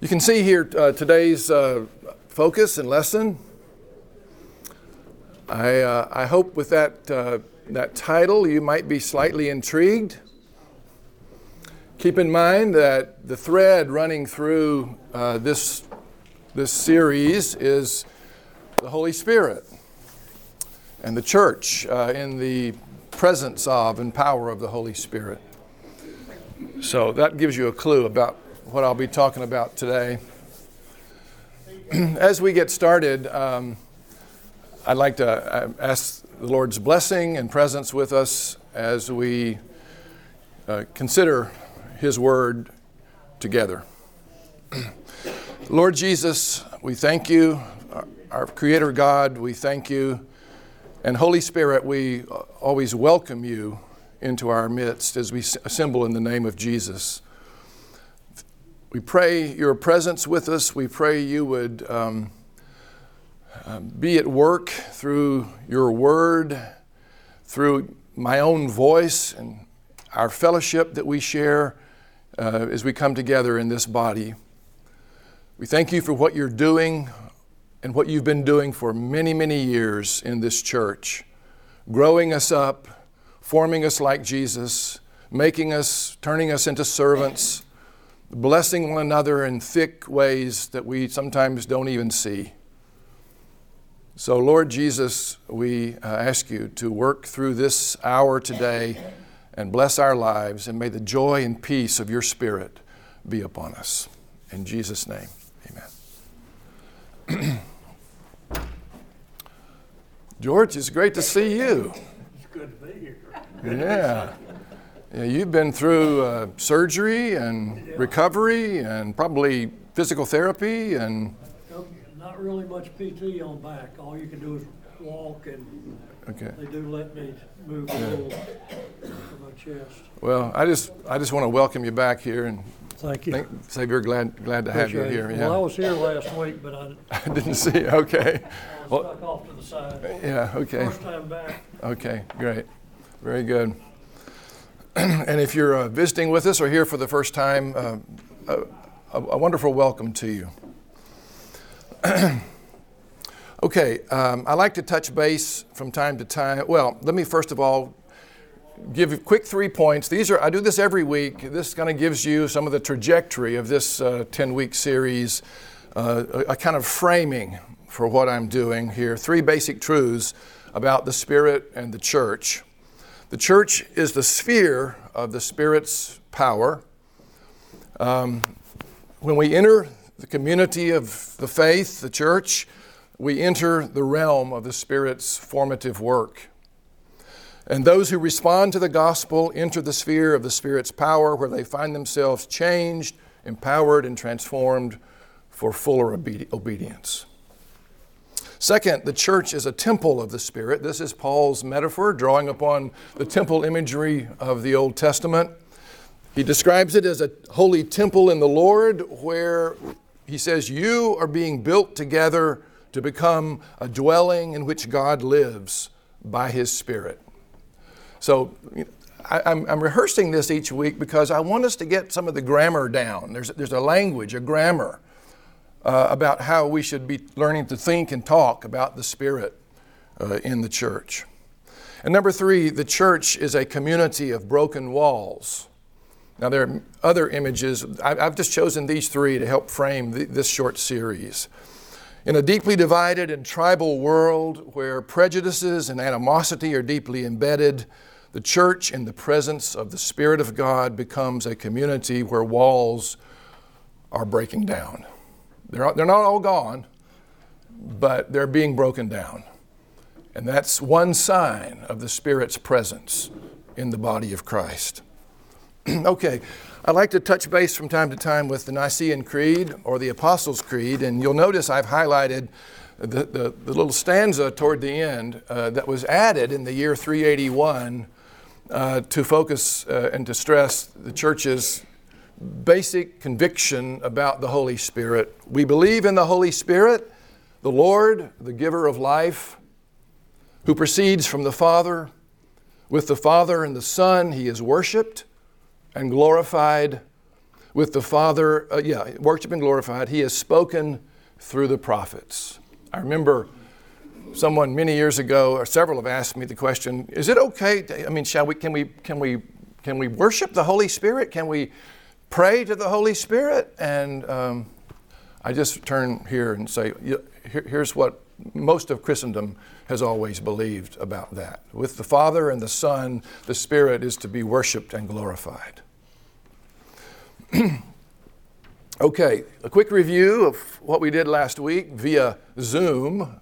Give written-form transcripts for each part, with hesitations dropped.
You can see here today's focus and lesson. I hope with that title you might be slightly intrigued. Keep in mind that the thread running through this series is the Holy Spirit and the church in the presence of and power of the Holy Spirit. So that gives you a clue about what I'll be talking about today. As we get started, I'd like to ask the Lord's blessing and presence with us as we consider His Word together. Lord Jesus, we thank you. Our Creator God, we thank you. And Holy Spirit, we always welcome you into our midst as we assemble in the name of Jesus. We pray your presence with us. We pray you would be at work through your word, through my own voice and our fellowship that we share as we come together in this body. We thank you for what you're doing and what you've been doing for many, many years in this church, growing us up, forming us like Jesus, turning us into servants, blessing one another in thick ways that we sometimes don't even see. So, Lord Jesus, we ask you to work through this hour today and bless our lives, and may the joy and peace of your Spirit be upon us. In Jesus' name, amen. George, it's great to see you. It's good to be here. Yeah. Yeah, you've been through surgery and recovery and probably physical therapy and... Not really much PT on back. All you can do is walk, and they do let me move a little for my chest. Well, I just want to welcome you back here and thank you. Say we're glad to have you here. Well, I was here last week, but I didn't see you. Okay. I was stuck off to the side. Yeah, okay. First time back. Okay, great. Very good. And if you're visiting with us or here for the first time, a wonderful welcome to you. Okay, I like to touch base from time to time. Well, let me first of all give you quick 3 points. I do this every week. This kind of gives you some of the trajectory of this 10-week series, a kind of framing for what I'm doing here. 3 basic truths about the Spirit and the church. The church is the sphere of the Spirit's power. When we enter the community of the faith, the church, we enter the realm of the Spirit's formative work. And those who respond to the gospel enter the sphere of the Spirit's power, where they find themselves changed, empowered, and transformed for fuller obedience. Second, the church is a temple of the Spirit. This is Paul's metaphor, drawing upon the temple imagery of the Old Testament. He describes it as a holy temple in the Lord, where he says you are being built together to become a dwelling in which God lives by His Spirit. So I'm rehearsing this each week because I want us to get some of the grammar down. There's a language, a grammar, about how we should be learning to think and talk about the Spirit in the church. And number 3, the church is a community of broken walls. Now there are other images. I've just chosen these 3 to help frame this short series. In a deeply divided and tribal world where prejudices and animosity are deeply embedded, the church in the presence of the Spirit of God becomes a community where walls are breaking down. They're not all gone, but they're being broken down. And that's one sign of the Spirit's presence in the body of Christ. Okay, I'd like to touch base from time to time with the Nicene Creed or the Apostles' Creed, and you'll notice I've highlighted the little stanza toward the end that was added in the year 381 to focus and to stress the church's basic conviction about the Holy Spirit. We believe in the Holy Spirit, the Lord, the giver of life, who proceeds from the Father. With the Father and the Son, He is worshiped and glorified. with the Father, worship and glorified. He has spoken through the prophets. I remember someone many years ago, or several have asked me the question, is it okay, can we worship the Holy Spirit? Can we pray to the Holy Spirit? And I just turn here and say, here's what most of Christendom has always believed about that. With the Father and the Son, the Spirit is to be worshiped and glorified. Okay, a quick review of what we did last week via Zoom.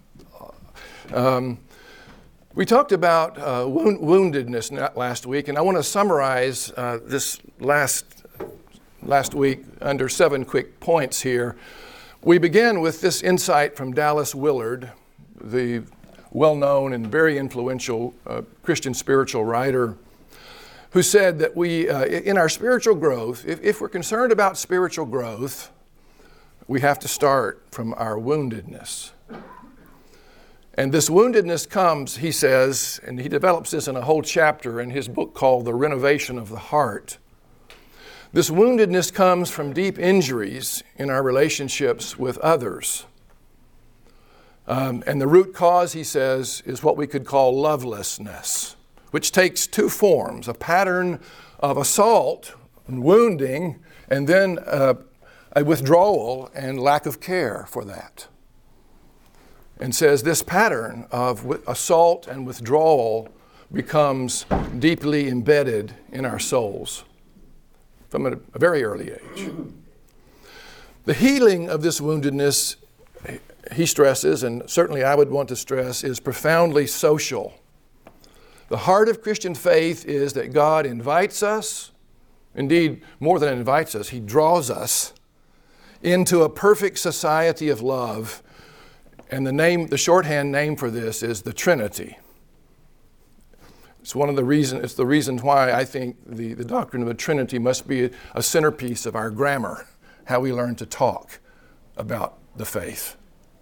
We talked about woundedness last week, and I want to summarize this last week under 7 quick points here. We began with this insight from Dallas Willard, the well-known and very influential Christian spiritual writer, who said that we, in our spiritual growth, if we're concerned about spiritual growth, we have to start from our woundedness. And this woundedness comes, he says, and he develops this in a whole chapter in his book called The Renovation of the Heart. This woundedness comes from deep injuries in our relationships with others. And the root cause, he says, is what we could call lovelessness, which takes 2 forms, a pattern of assault and wounding, and then a withdrawal and lack of care for that. And says this pattern of assault and withdrawal becomes deeply embedded in our souls from a very early age. The healing of this woundedness, he stresses, and certainly I would want to stress, is profoundly social. The heart of Christian faith is that God invites us, indeed more than invites us, He draws us into a perfect society of love. And the shorthand name for this is the Trinity. It's the reason why I think the doctrine of the Trinity must be a centerpiece of our grammar, how we learn to talk about the faith.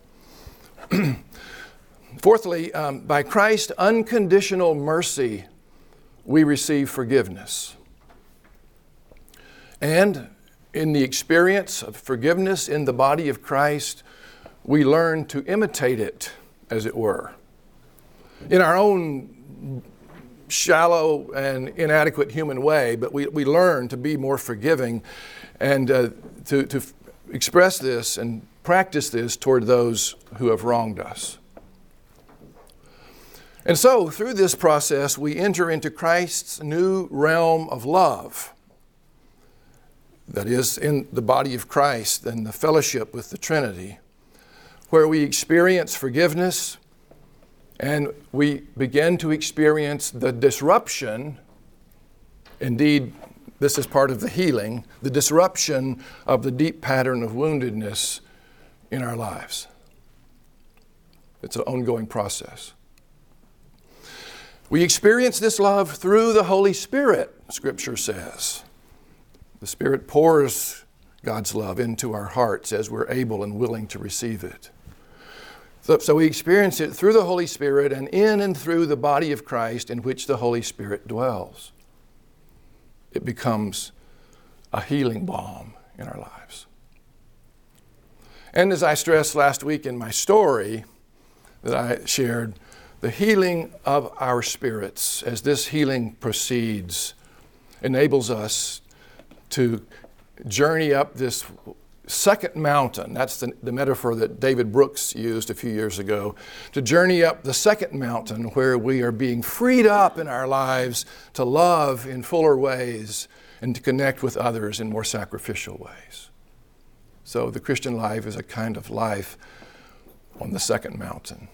Fourthly, by Christ's unconditional mercy, we receive forgiveness. And in the experience of forgiveness in the body of Christ, we learn to imitate it, as it were. In our own shallow and inadequate human way, but we learn to be more forgiving and to express this and practice this toward those who have wronged us. And so, through this process, we enter into Christ's new realm of love. That is, in the body of Christ and the fellowship with the Trinity, where we experience forgiveness and we begin to experience the disruption. Indeed, this is part of the healing, the disruption of the deep pattern of woundedness in our lives. It's an ongoing process. We experience this love through the Holy Spirit, Scripture says. The Spirit pours God's love into our hearts as we're able and willing to receive it. So we experience it through the Holy Spirit and in and through the body of Christ in which the Holy Spirit dwells. It becomes a healing balm in our lives. And as I stressed last week in my story that I shared, the healing of our spirits as this healing proceeds enables us to journey up this second mountain. That's the metaphor that David Brooks used a few years ago. To journey up the second mountain where we are being freed up in our lives to love in fuller ways and to connect with others in more sacrificial ways. So the Christian life is a kind of life on the second mountain.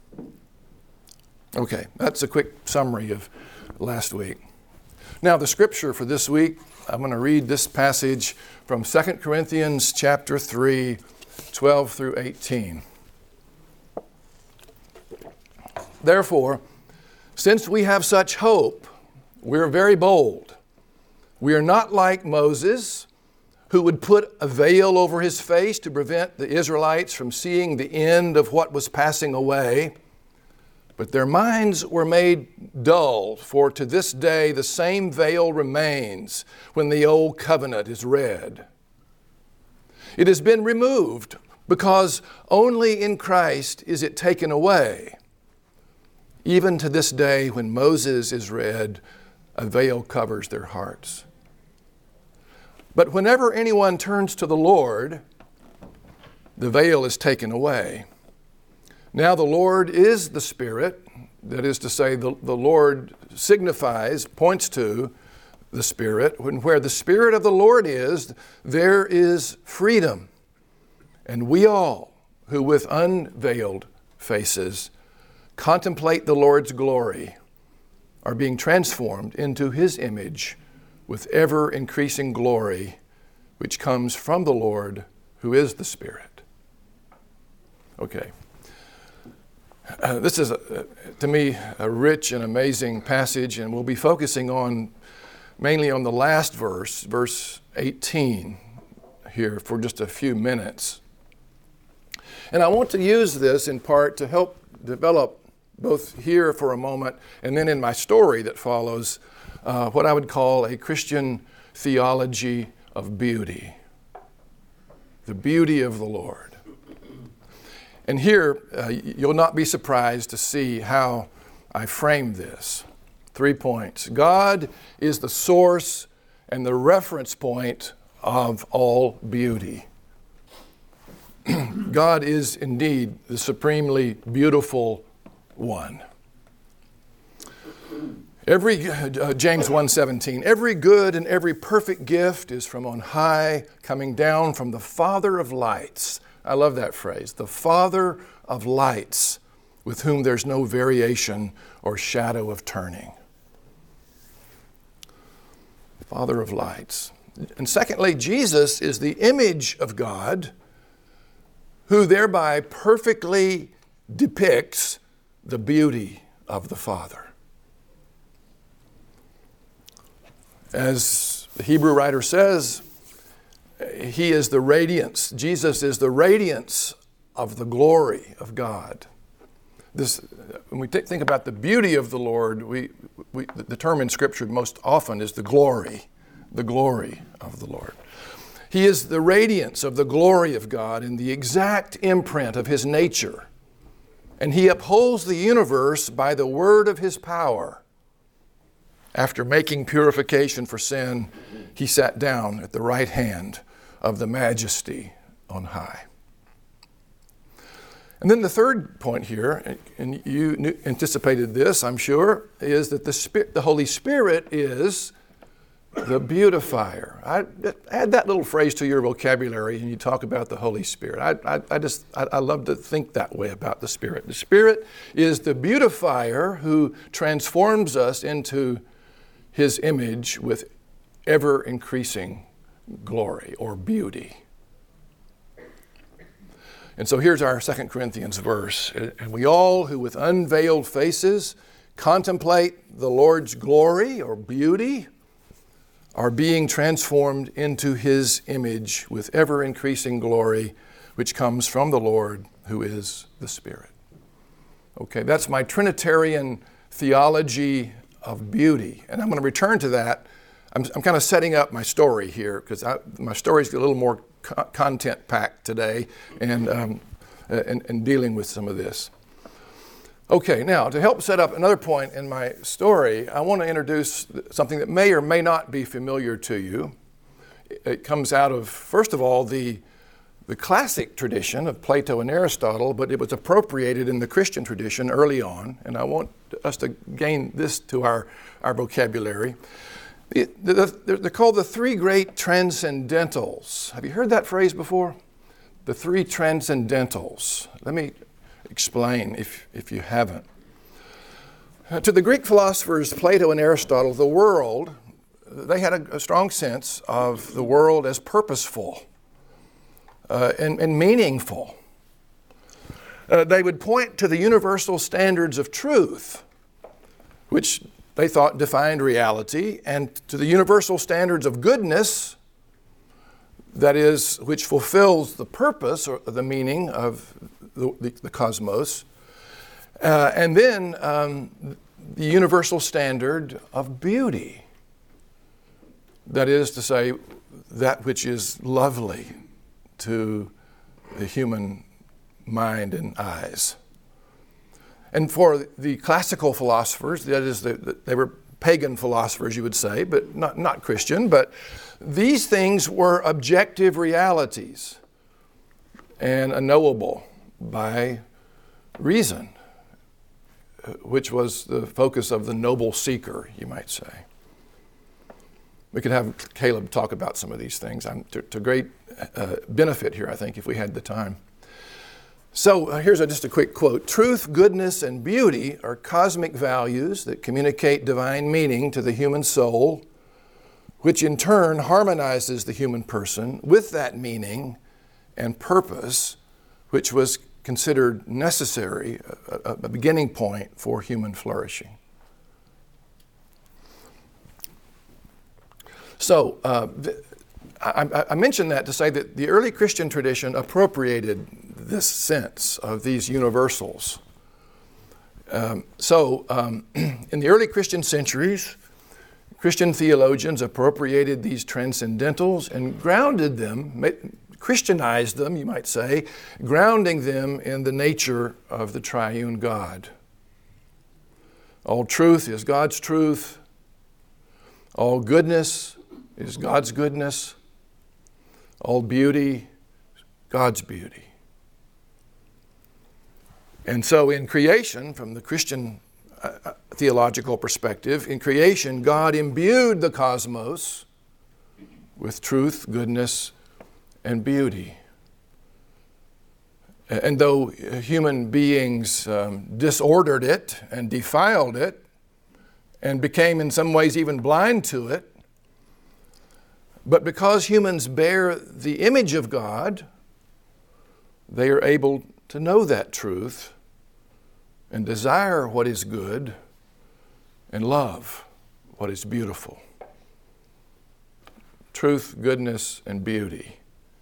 Okay, that's a quick summary of last week. Now the scripture for this week, I'm going to read this passage from 2 Corinthians chapter 3, 12 through 18. Therefore, since we have such hope, we're very bold. We are not like Moses, who would put a veil over his face to prevent the Israelites from seeing the end of what was passing away. But their minds were made dull, for to this day the same veil remains when the old covenant is read. It has been removed because only in Christ is it taken away. Even to this day, when Moses is read, a veil covers their hearts. But whenever anyone turns to the Lord, the veil is taken away. Now the Lord is the Spirit. That is to say, the Lord signifies, points to the Spirit. Where the Spirit of the Lord is, there is freedom. And we all, who with unveiled faces contemplate the Lord's glory, are being transformed into His image with ever-increasing glory, which comes from the Lord, who is the Spirit. Okay. This is, to me, a rich and amazing passage, and we'll be focusing mainly on the last verse, verse 18, here for just a few minutes. And I want to use this in part to help develop, both here for a moment and then in my story that follows, what I would call a Christian theology of beauty. The beauty of the Lord. And here, you'll not be surprised to see how I frame this. 3 points. God is the source and the reference point of all beauty. God is indeed the supremely beautiful one. James 1:17, every good and every perfect gift is from on high, coming down from the Father of lights. I love that phrase, the Father of lights, with whom there's no variation or shadow of turning. Father of lights. And secondly, Jesus is the image of God, who thereby perfectly depicts the beauty of the Father. As the Hebrew writer says, He is the radiance. Jesus is the radiance of the glory of God. When we think about the beauty of the Lord, the term in Scripture most often is the glory of the Lord. He is the radiance of the glory of God and the exact imprint of His nature. And He upholds the universe by the word of His power. After making purification for sin, He sat down at the right hand of the Majesty on high. And then the third point here, and you anticipated this, I'm sure, is that the Holy Spirit is the beautifier. Add that little phrase to your vocabulary and you talk about the Holy Spirit. I love to think that way about the Spirit. The Spirit is the beautifier who transforms us into His image with ever-increasing glory or beauty. And so here's our 2 Corinthians verse. And we all who with unveiled faces contemplate the Lord's glory or beauty are being transformed into His image with ever-increasing glory, which comes from the Lord, who is the Spirit. Okay, that's my Trinitarian theology of beauty. And I'm going to return to that. I'm kind of setting up my story here because my story is a little more content-packed today and dealing with some of this. Okay, now to help set up another point in my story, I want to introduce something that may or may not be familiar to you. It comes out of, first of all, the classic tradition of Plato and Aristotle, but it was appropriated in the Christian tradition early on, and I want us to gain this to our vocabulary. They're called the three great transcendentals. Have you heard that phrase before? The three transcendentals. Let me explain if you haven't. To the Greek philosophers Plato and Aristotle, the world, they had a strong sense of the world as purposeful and meaningful. They would point to the universal standards of truth, which they thought defined reality, and to the universal standards of goodness, that is, which fulfills the purpose or the meaning of the cosmos, and then the universal standard of beauty, that is to say, that which is lovely to the human mind and eyes. And for the classical philosophers, that is, they were pagan philosophers, you would say, but not Christian, but these things were objective realities and unknowable by reason, which was the focus of the noble seeker, you might say. We could have Caleb talk about some of these things. To great benefit here, I think, if we had the time. So here's just a quick quote. Truth, goodness, and beauty are cosmic values that communicate divine meaning to the human soul, which in turn harmonizes the human person with that meaning and purpose, which was considered necessary, a beginning point for human flourishing. So I mentioned that to say that the early Christian tradition appropriated this sense of these universals. In the early Christian centuries, Christian theologians appropriated these transcendentals and grounded them, Christianized them, you might say, grounding them in the nature of the triune God. All truth is God's truth. All goodness is God's goodness. All beauty, God's beauty. And so in creation, from the Christian theological perspective, in creation, God imbued the cosmos with truth, goodness, and beauty. And though human beings disordered it and defiled it and became in some ways even blind to it, but because humans bear the image of God, they are able to know that truth and desire what is good and love what is beautiful. Truth, goodness, and beauty.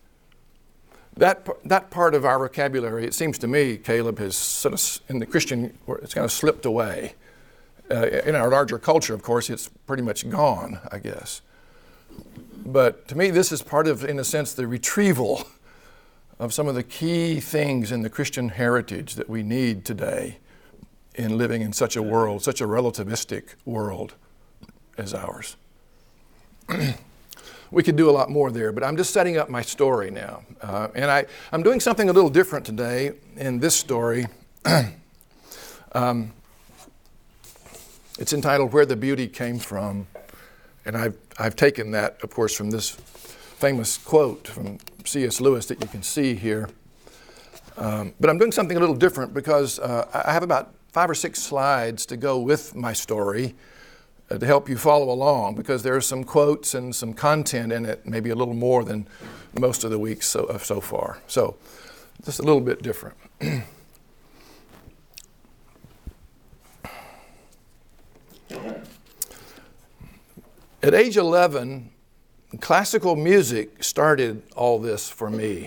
That part of our vocabulary, it seems to me, Caleb, has sort of, in the Christian, it's kind of slipped away. In our larger culture, of course, it's pretty much gone, I guess. But to me, this is part of, in a sense, the retrieval of some of the key things in the Christian heritage that we need today in living in such a world, such a relativistic world as ours. We could do a lot more there, but I'm just setting up my story now. And I'm doing something a little different today in this story. It's entitled Where the Beauty Came From. And I've taken that, of course, from this famous quote from C.S. Lewis that you can see here. But I'm doing something a little different because I have about 5 or 6 slides to go with my story to help you follow along, because there are some quotes and some content in it, maybe a little more than most of the weeks so far. So just a little bit different. At age 11, classical music started all this for me.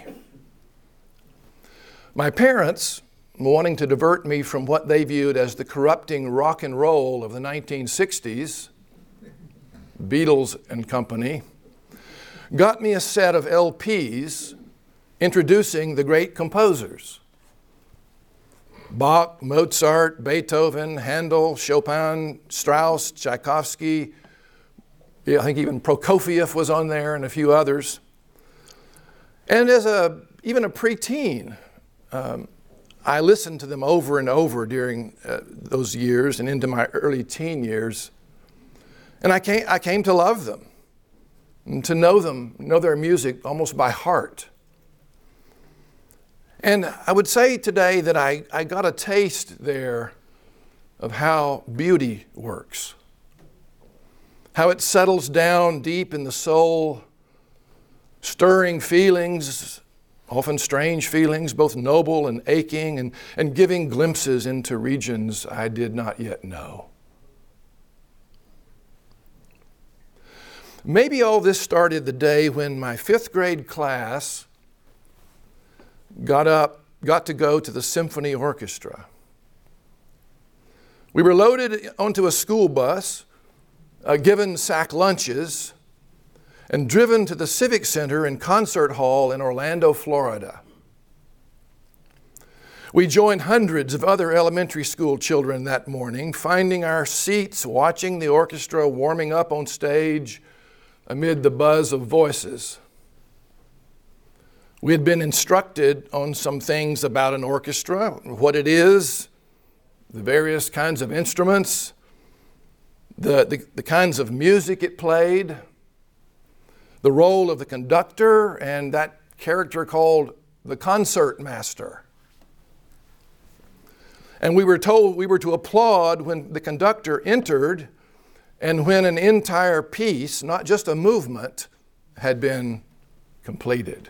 My parents, wanting to divert me from what they viewed as the corrupting rock and roll of the 1960s, Beatles and company, got me a set of LPs introducing the great composers. Bach, Mozart, Beethoven, Handel, Chopin, Strauss, Tchaikovsky, I think even Prokofiev was on there and a few others. And as even a preteen, I listened to them over and over during those years and into my early teen years. And I came to love them and to know their music almost by heart. And I would say today that I got a taste there of how beauty works. How it settles down deep in the soul, stirring feelings, often strange feelings, both noble and aching, and giving glimpses into regions I did not yet know. Maybe all this started the day when my 5th grade class got to go to the symphony orchestra. We were loaded onto a school bus, given sack lunches, and driven to the Civic Center and Concert Hall in Orlando, Florida. We joined hundreds of other elementary school children that morning, finding our seats, watching the orchestra warming up on stage amid the buzz of voices. We had been instructed on some things about an orchestra, what it is, the various kinds of instruments, the kinds of music it played, the role of the conductor, and that character called the concert master. And we were told we were to applaud when the conductor entered and when an entire piece, not just a movement, had been completed.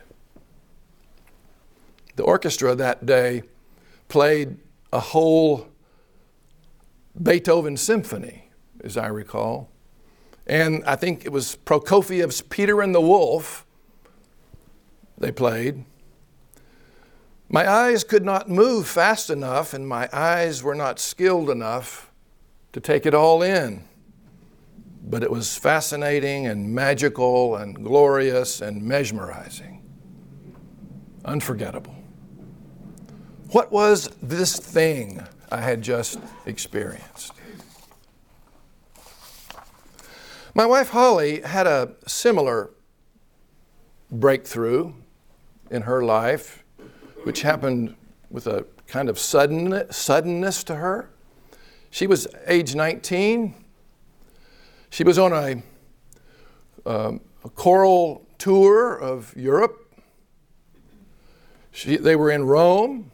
The orchestra that day played a whole Beethoven symphony, as I recall. And I think it was Prokofiev's Peter and the Wolf they played. My eyes could not move fast enough, and my eyes were not skilled enough to take it all in. But it was fascinating and magical and glorious and mesmerizing. Unforgettable. What was this thing I had just experienced? My wife Holly had a similar breakthrough in her life, which happened with a kind of suddenness to her. She was age 19. She was on a choral tour of Europe. They were in Rome.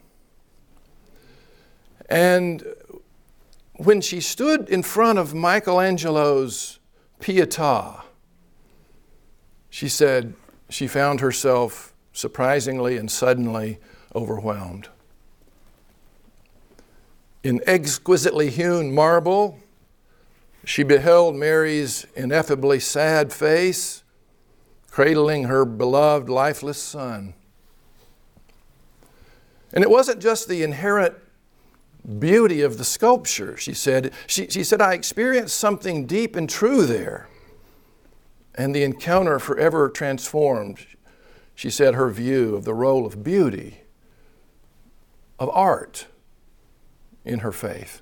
And when she stood in front of Michelangelo's Pietà, she said she found herself surprisingly and suddenly overwhelmed. In exquisitely hewn marble, she beheld Mary's ineffably sad face, cradling her beloved lifeless son. And it wasn't just the inherent beauty of the sculpture, she said. She said, I experienced something deep and true there. And the encounter forever transformed, she said, her view of the role of beauty, of art in her faith.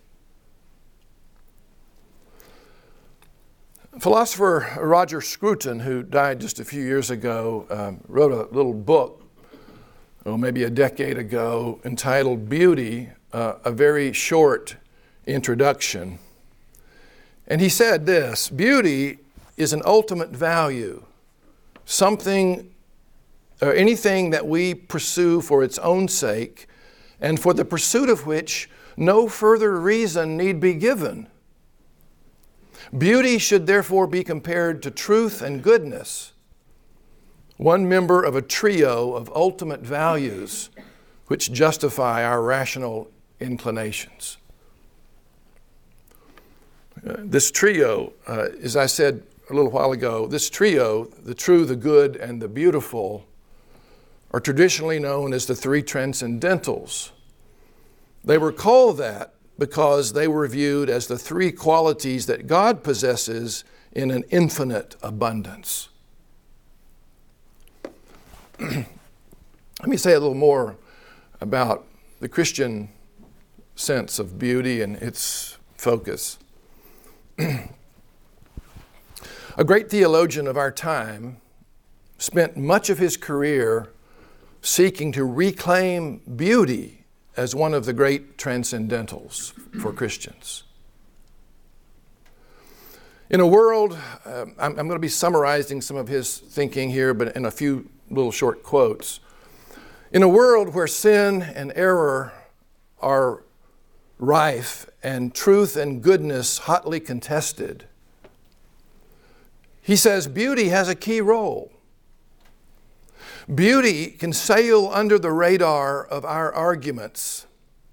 Philosopher Roger Scruton, who died just a few years ago, wrote a little book, maybe a decade ago, entitled Beauty, a very short introduction. And he said this: beauty is an ultimate value, something or anything that we pursue for its own sake, and for the pursuit of which no further reason need be given. Beauty should therefore be compared to truth and goodness, one member of a trio of ultimate values which justify our rational inclinations. This trio, as I said a little while ago, this trio, the true, the good, and the beautiful, are traditionally known as the three transcendentals. They were called that because they were viewed as the three qualities that God possesses in an infinite abundance. Let me say a little more about the Christian sense of beauty and its focus. A great theologian of our time spent much of his career seeking to reclaim beauty as one of the great transcendentals for Christians. In a world, I'm going to be summarizing some of his thinking here, but in a few little short quotes. In a world where sin and error are rife and truth and goodness hotly contested, he says beauty has a key role. Beauty can sail under the radar of our arguments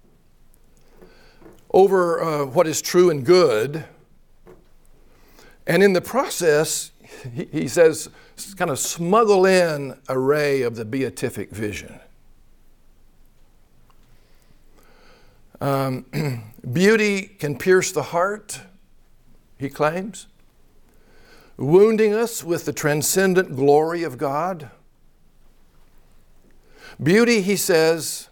over what is true and good, and in the process, he says, kind of smuggle in a ray of the beatific vision. Beauty can pierce the heart, he claims. wounding us with the transcendent glory of God. Beauty, he says,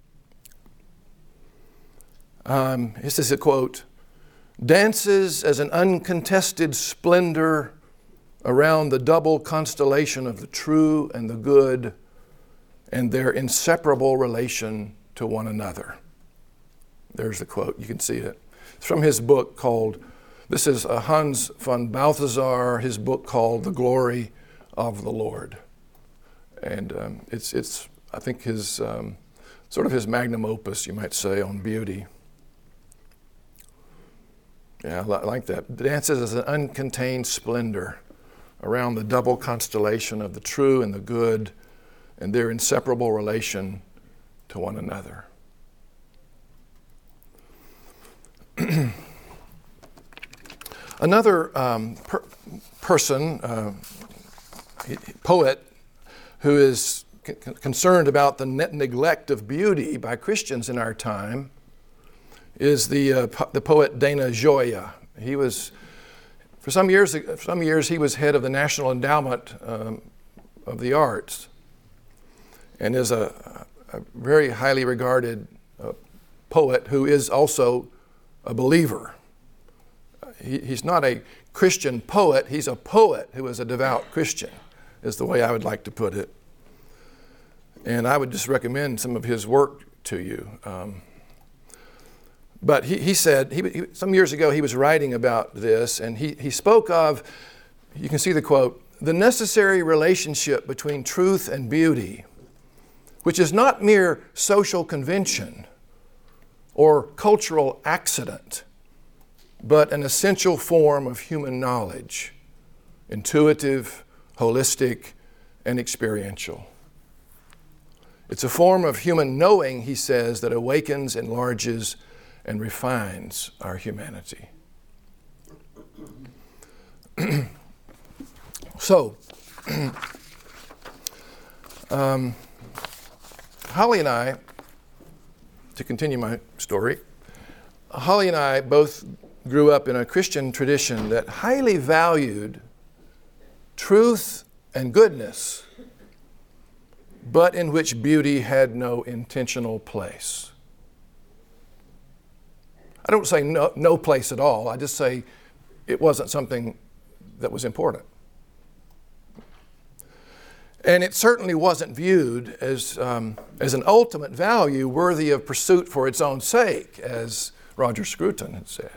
this is a quote, dances as an uncontested splendor around the double constellation of the true and the good and their inseparable relation to one another. There's the quote. You can see it. It's from his book called, this is Hans von Balthasar, his book called The Glory of the Lord. And it's I think his sort of his magnum opus, you might say, on beauty. Yeah, I like that. Dances as an uncontained splendor around the double constellation of the true and the good and their inseparable relation to one another. Another poet, who is concerned about the neglect of beauty by Christians in our time, is the poet Dana Gioia. He was, for some years, he was head of the National Endowment of the Arts, and is a very highly regarded poet who is also a believer. He's not a Christian poet, he's a poet who is a devout Christian, is the way I would like to put it. And I would just recommend some of his work to you. But he said, some years ago he was writing about this, and he spoke of, you can see the quote, the necessary relationship between truth and beauty, which is not mere social convention or cultural accident, but an essential form of human knowledge, intuitive, holistic, and experiential. It's a form of human knowing, he says, that awakens, enlarges, and refines our humanity. So, Holly and I, to continue my story, Holly and I both grew up in a Christian tradition that highly valued truth and goodness, but in which beauty had no intentional place. I don't say no place at all. I just say it wasn't something that was important. And it certainly wasn't viewed as an ultimate value worthy of pursuit for its own sake, as Roger Scruton had said.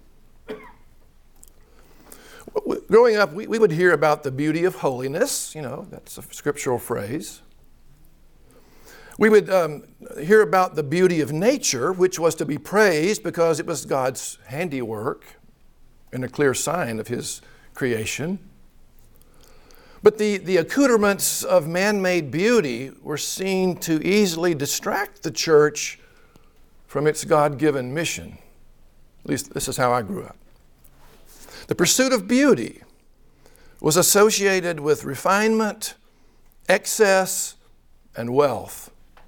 Growing up, we would hear about the beauty of holiness. That's a scriptural phrase. We would hear about the beauty of nature, which was to be praised because it was God's handiwork and a clear sign of His creation. But the accoutrements of man-made beauty were seen to easily distract the church from its God-given mission. At least this is how I grew up. The pursuit of beauty was associated with refinement, excess, and wealth.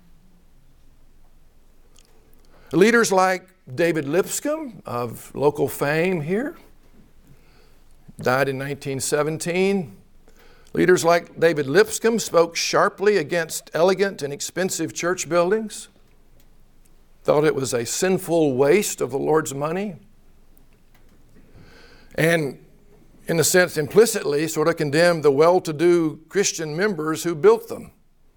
Leaders like David Lipscomb of local fame here, died in 1917. Leaders like David Lipscomb spoke sharply against elegant and expensive church buildings, thought it was a sinful waste of the Lord's money, and in a sense implicitly sort of condemned the well-to-do Christian members who built them.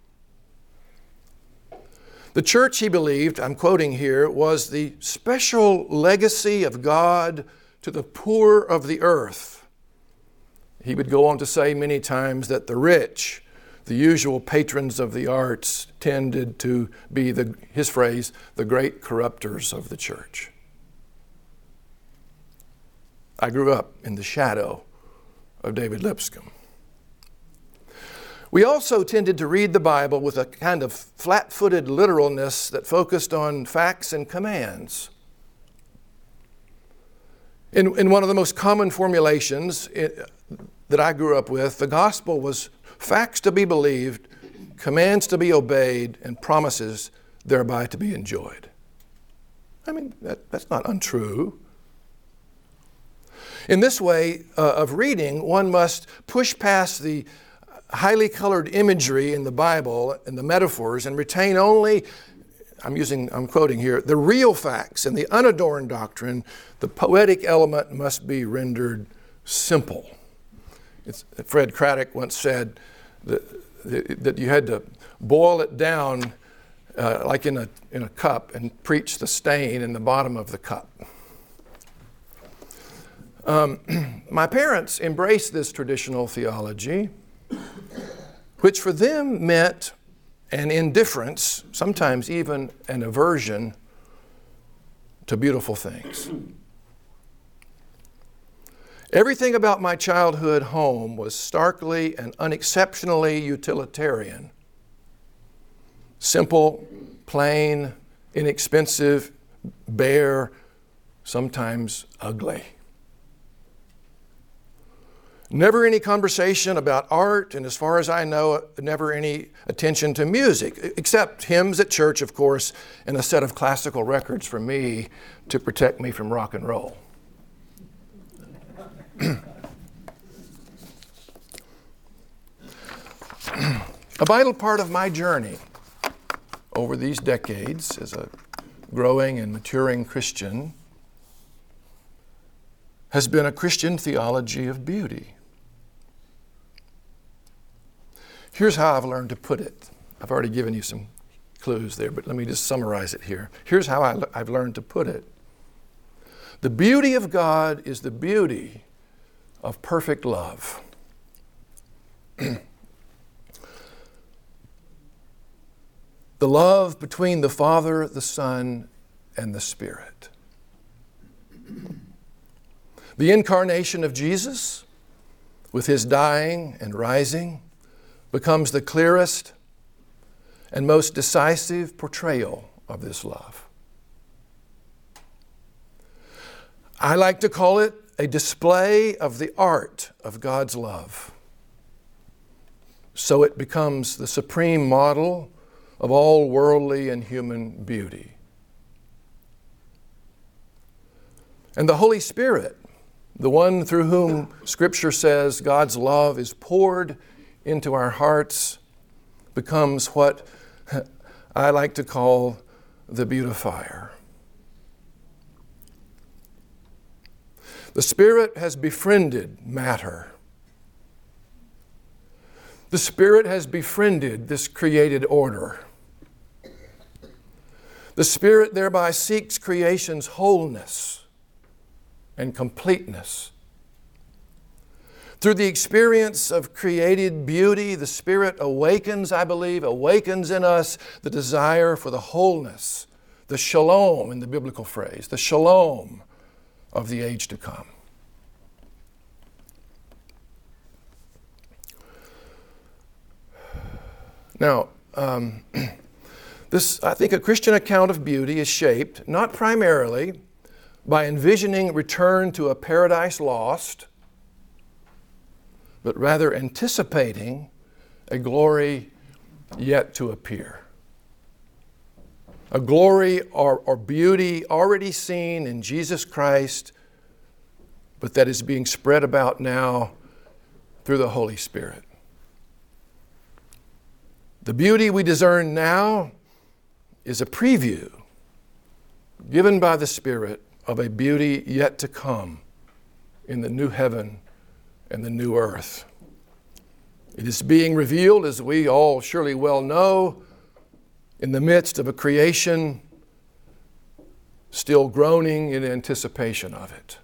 The church, he believed, I'm quoting here, was the special legacy of God to the poor of the earth. He would go on to say many times that the rich, the usual patrons of the arts, tended to be, his phrase, the great corrupters of the church. I grew up in the shadow of David Lipscomb. We also tended to read the Bible with a kind of flat-footed literalness that focused on facts and commands. In one of the most common formulations that I grew up with, the gospel was facts to be believed, commands to be obeyed, and promises thereby to be enjoyed. I mean, that's not untrue. In this way of reading, one must push past the highly colored imagery in the Bible and the metaphors and retain only, I'm quoting here, the real facts and the unadorned doctrine. The poetic element must be rendered simple. Fred Craddock once said that you had to boil it down like in a cup and preach the stain in the bottom of the cup. My parents embraced this traditional theology, which for them meant an indifference, sometimes even an aversion to beautiful things. Everything about my childhood home was starkly and unexceptionally utilitarian. Simple, plain, inexpensive, bare, sometimes ugly. Never any conversation about art, and as far as I know, never any attention to music, except hymns at church, of course, and a set of classical records for me to protect me from rock and roll. A vital part of my journey over these decades as a growing and maturing Christian has been a Christian theology of beauty. Here's how I've learned to put it. I've already given you some clues there, but let me just summarize it here. Here's how I've learned to put it. The beauty of God is the beauty of perfect love. The love between the Father, the Son, and the Spirit. The incarnation of Jesus, with his dying and rising, becomes the clearest and most decisive portrayal of this love. I like to call it a display of the art of God's love. So it becomes the supreme model of all worldly and human beauty. And the Holy Spirit, the one through whom Scripture says God's love is poured into our hearts, becomes what I like to call the beautifier. The Spirit has befriended matter. The Spirit has befriended this created order. The Spirit thereby seeks creation's wholeness and completeness. Through the experience of created beauty, the Spirit awakens in us the desire for the wholeness, the shalom in the biblical phrase, the shalom of the age to come. Now, I think a Christian account of beauty is shaped not primarily by envisioning return to a paradise lost, but rather anticipating a glory yet to appear. A glory or beauty already seen in Jesus Christ, but that is being spread about now through the Holy Spirit. The beauty we discern now is a preview given by the Spirit of a beauty yet to come in the new heaven and the new earth. It is being revealed, as we all surely well know, in the midst of a creation still groaning in anticipation of it.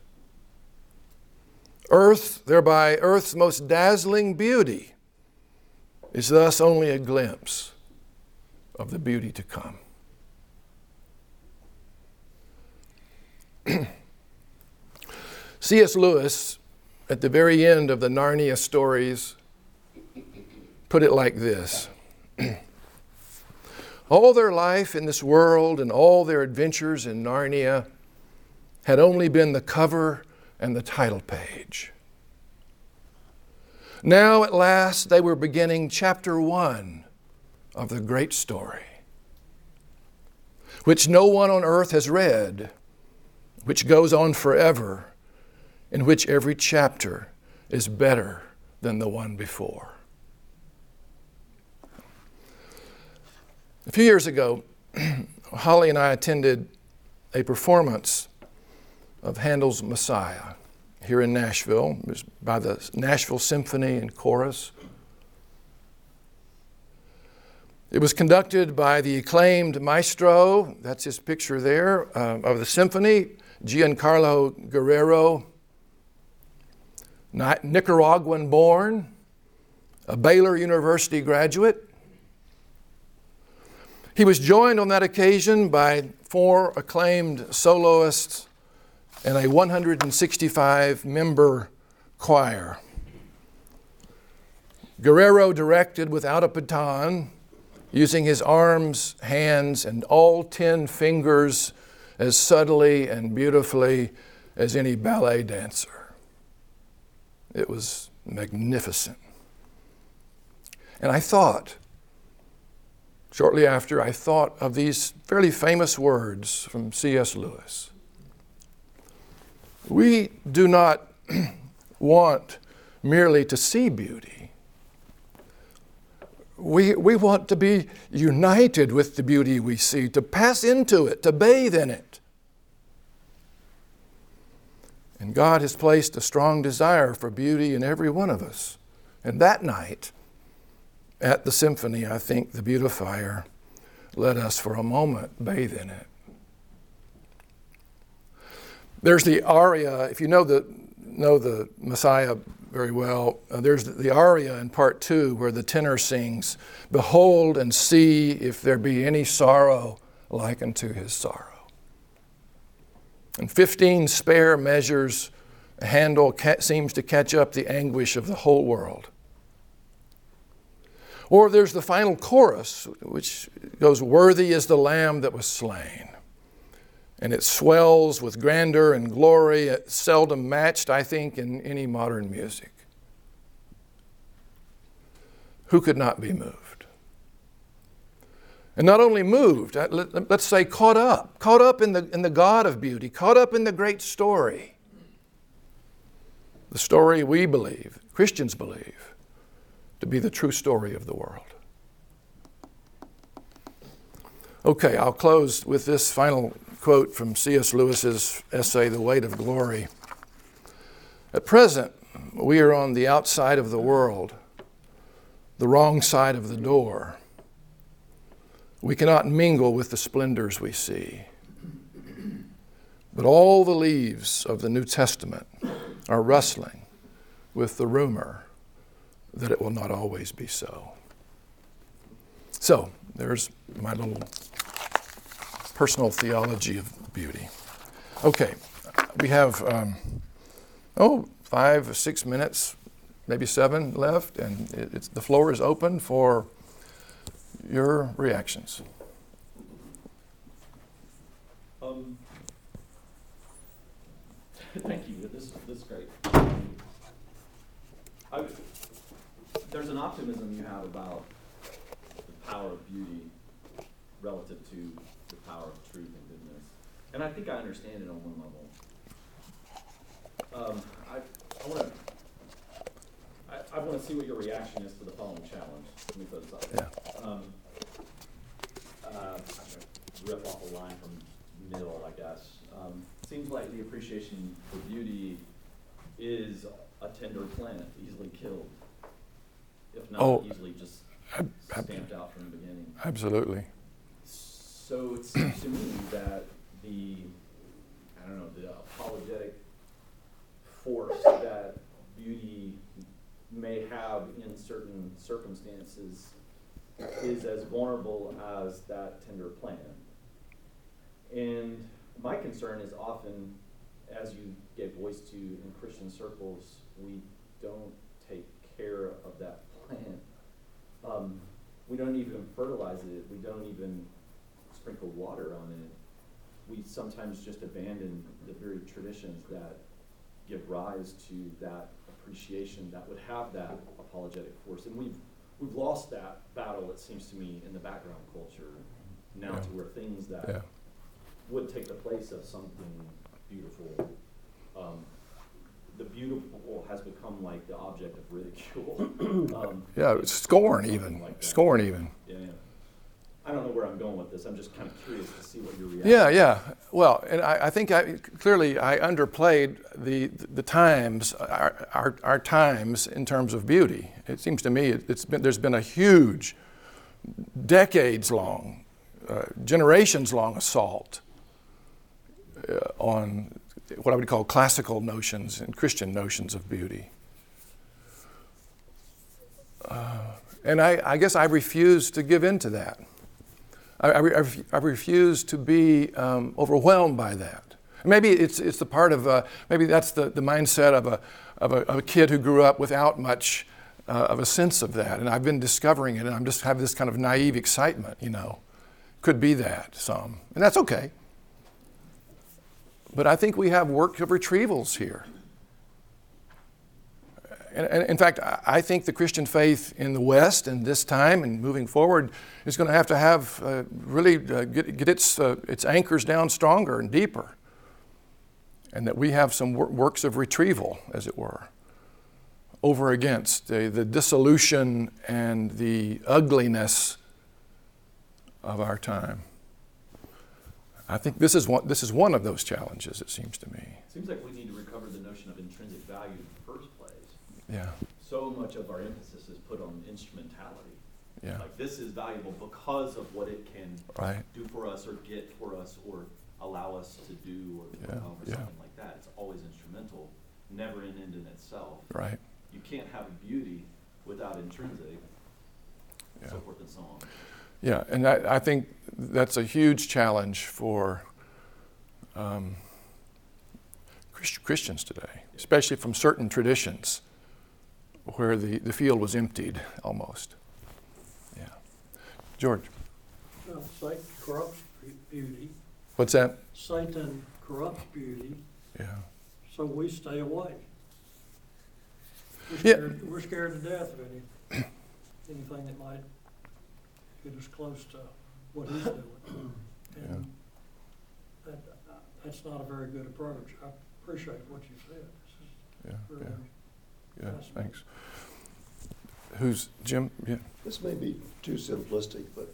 Earth's most dazzling beauty, is thus only a glimpse of the beauty to come. C.S. Lewis, at the very end of the Narnia stories, put it like this. All their life in this world and all their adventures in Narnia had only been the cover and the title page. Now, at last, they were beginning chapter 1 of the great story, which no one on earth has read, which goes on forever in which every chapter is better than the one before. A few years ago, Holly and I attended a performance of Handel's Messiah here in Nashville. It was by the Nashville Symphony and Chorus. It was conducted by the acclaimed maestro, that's his picture there, of the symphony, Giancarlo Guerrero, Nicaraguan born, a Baylor University graduate. He was joined on that occasion by 4 acclaimed soloists and a 165-member choir. Guerrero directed without a baton, using his arms, hands, and all 10 fingers as subtly and beautifully as any ballet dancer. It was magnificent. And shortly after, I thought of these fairly famous words from C.S. Lewis. We do not want merely to see beauty. We want to be united with the beauty we see, to pass into it, to bathe in it. And God has placed a strong desire for beauty in every one of us. And that night, at the symphony, I think the beautifier let us for a moment bathe in it. There's the aria, if you know the Messiah very well, there's the aria in part 2 where the tenor sings, "Behold and see if there be any sorrow like unto his sorrow." In 15 spare measures, Handel seems to catch up the anguish of the whole world. Or there's the final chorus, which goes, "Worthy is the Lamb that was slain." And it swells with grandeur and glory, it's seldom matched, I think, in any modern music. Who could not be moved? And not only moved, let's say caught up in the God of beauty, caught up in the great story. The story we believe, Christians believe, to be the true story of the world. Okay, I'll close with this final quote from C.S. Lewis's essay, The Weight of Glory. At present, we are on the outside of the world, the wrong side of the door. We cannot mingle with the splendors we see. But all the leaves of the New Testament are rustling with the rumor that it will not always be so. So, there's my little personal theology of beauty. Okay, we have 5 or 6 minutes, maybe 7 left, and the floor is open for your reactions. Thank you. This is great. There's an optimism you have about the power of beauty relative to the power of truth and goodness, and I think I understand it on one level. I want to see what your reaction is to the following challenge. Let me put this up. Yeah. I'm going to rip off a line from Mill, I guess. Seems like the appreciation for beauty is a tender plant, easily killed, if not easily just stamped out from the beginning. Absolutely. So it seems to me that the apologetic force that beauty may have in certain circumstances is as vulnerable as that tender plant. And my concern is often, as you gave voice to in Christian circles, we don't take care of that plant. We don't even fertilize it. We don't even sprinkle water on it. We sometimes just abandon the very traditions that give rise to that appreciation that would have that apologetic force. And we've lost that battle, it seems to me, in the background culture now, to where things that would take the place of something beautiful the beautiful has become like the object of ridicule. Yeah, scorn even. Like that. Scorn even. Yeah. I don't know where I'm going with this. I'm just kind of curious to see what your reaction Yeah. Well, and I think clearly I underplayed the times, our times in terms of beauty. It seems to me there's been a huge, decades-long, generations-long assault on what I would call classical notions and Christian notions of beauty. And I guess I refuse to give in to that. I refuse to be overwhelmed by that. Maybe it's the part of maybe that's the mindset of a kid who grew up without much of a sense of that, and I've been discovering it, and I'm just have this kind of naive excitement. Could be that some, and that's okay. But I think we have work of retrievals here. And in fact, I think the Christian faith in the West in this time and moving forward is going to have really get its anchors down stronger and deeper. And that we have some works of retrieval, as it were, over against the dissolution and the ugliness of our time. I think this is one of those challenges, it seems to me. It seems like we need to recover the notion of intrinsic value in the first place. Yeah. So much of our emphasis is put on instrumentality. Yeah. Like this is valuable because of what it can do for us or get for us or allow us to do or become or something like that. It's always instrumental, never an end in itself. Right. You can't have beauty without intrinsic, so forth and so on. Yeah, and I think that's a huge challenge for Christians today, especially from certain traditions where the field was emptied almost. Yeah. George. Well, Satan corrupts beauty. What's that? Satan corrupts beauty. Yeah. So we stay away. We're scared to death of anything that might get us close to what he's doing. And that's not a very good approach. I appreciate what you said. This is really Thanks. Who's Jim? Yeah. This may be too simplistic, but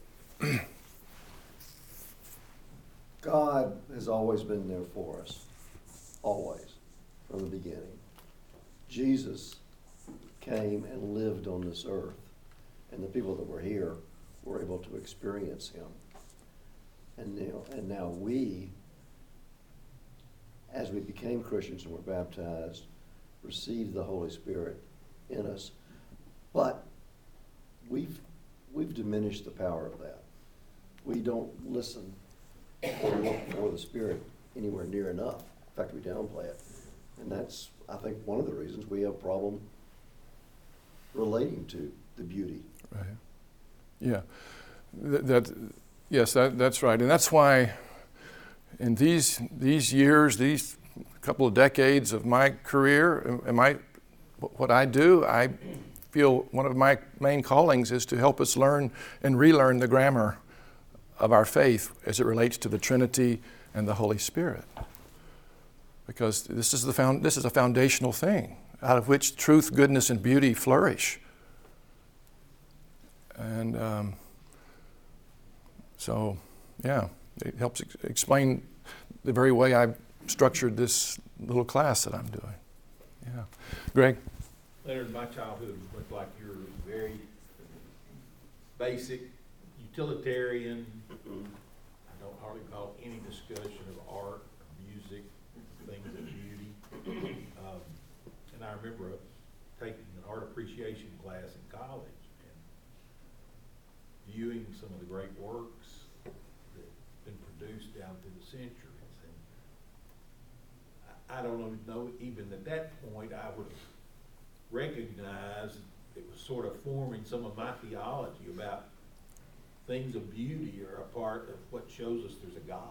God has always been there for us, always, from the beginning. Jesus came and lived on this earth, and the people that were here were able to experience him. And now we, as we became Christians and were baptized, received the Holy Spirit in us, but we've diminished the power of that. We don't listen or look for the Spirit anywhere near enough. In fact, we downplay it. And that's, I think, one of the reasons we have a problem relating to the beauty. Right. Yeah. That's right. And that's why in these years, these couple of decades of my career, what I do, I feel one of my main callings is to help us learn and relearn the grammar of our faith as it relates to the Trinity and the Holy Spirit. Because this is a foundational thing out of which truth, goodness, and beauty flourish. And it helps explain the very way I've structured this little class that I'm doing. Yeah. Greg? Leonard, my childhood looked like your very basic utilitarian. I don't hardly call any discussion of art, or music, things of beauty. And I remember taking an art appreciation class in college and viewing some of the great works that have been produced down through the centuries. And I don't know, even at that point, I would have recognized it was sort of forming some of my theology about things of beauty are a part of what shows us there's a God.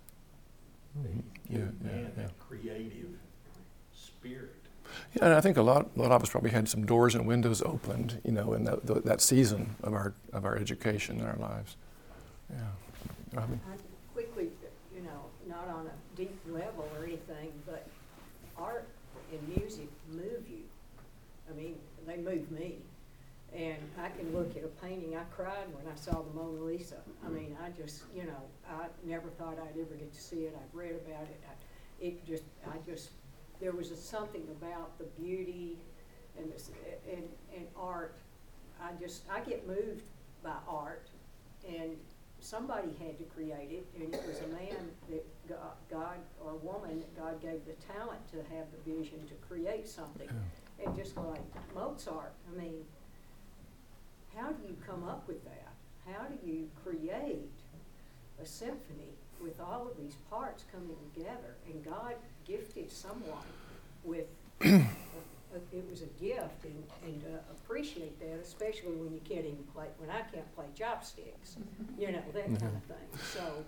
That creative spirit. Yeah, and I think a lot of us probably had some doors and windows opened, in that season of our education in our lives. Yeah. Robin? Quickly, not on a deep level or anything, but art and music they move me. And I can look at a painting. I cried when I saw the Mona Lisa. I mean, I just, I never thought I'd ever get to see it. I've read about it. There was something about the beauty and art. I get moved by art, and somebody had to create it, and it was a man that God or a woman that God gave the talent to have the vision to create something. And just like Mozart, I mean, how do you come up with that? How do you create a symphony with all of these parts coming together? And God gifted someone with, it was a gift, and appreciate that, especially when you can't even play, when I can't play chopsticks, that kind of thing. So.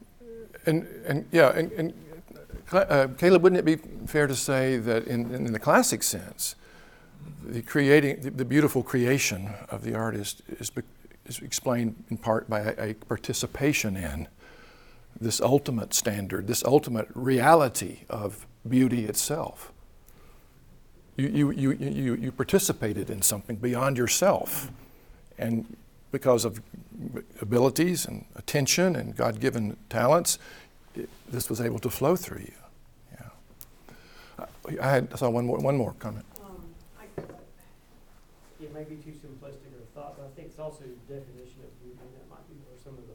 Caleb, wouldn't it be fair to say that in the classic sense, the beautiful creation of the artist is explained in part by a participation in this ultimate standard, this ultimate reality of beauty itself. You participated in something beyond yourself, and because of abilities and attention and God-given talents, this was able to flow through you. Yeah. I saw one more comment. It may be too simplistic of a thought, but I think it's also the definition of beauty, and that might be where some of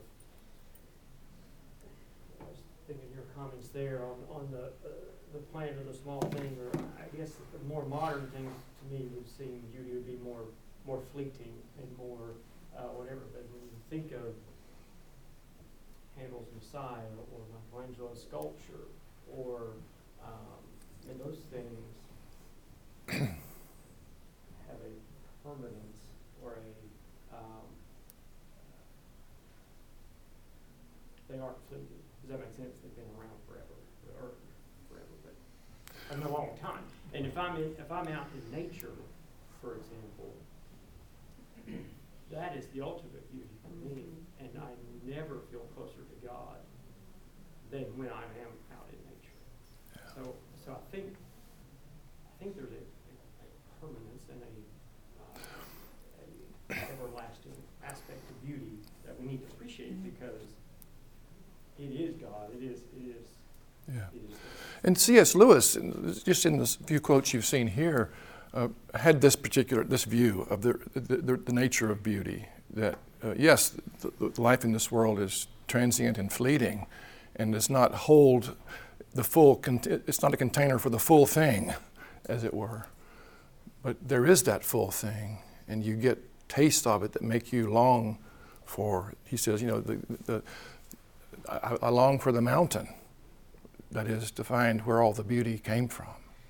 I was thinking your comments there on the plant or the small thing, or I guess the more modern thing to me would seem beauty would be more fleeting and more whatever. But when you think of Handel's Messiah or Michelangelo's sculpture or and those things have a permanence or they aren't fleeting. Does that make sense? They've been around forever, but a long time. And if I'm out in nature, for example, that is the ultimate beauty for me, and I never feel closer to God than when I am out in nature. Yeah. So I think there's a permanence and a everlasting aspect of beauty that we need to appreciate, because it is God. It is. Yeah. It is. And C.S. Lewis, just in the few quotes you've seen here, had this view of the nature of beauty. That yes, the life in this world is transient and fleeting, and does not hold the full. It's not a container for the full thing, as it were. But there is that full thing, and you get taste of it that make you long for. He says, I long for the mountain. That is to find where all the beauty came from.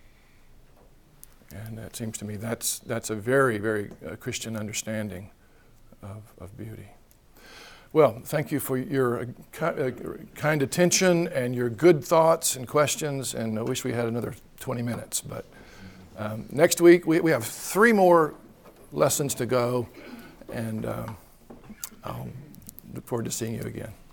And it seems to me that's a very, very Christian understanding of beauty. Well, thank you for your kind attention and your good thoughts and questions, and I wish we had another 20 minutes. But next week we have 3 more lessons to go, and I'll look forward to seeing you again.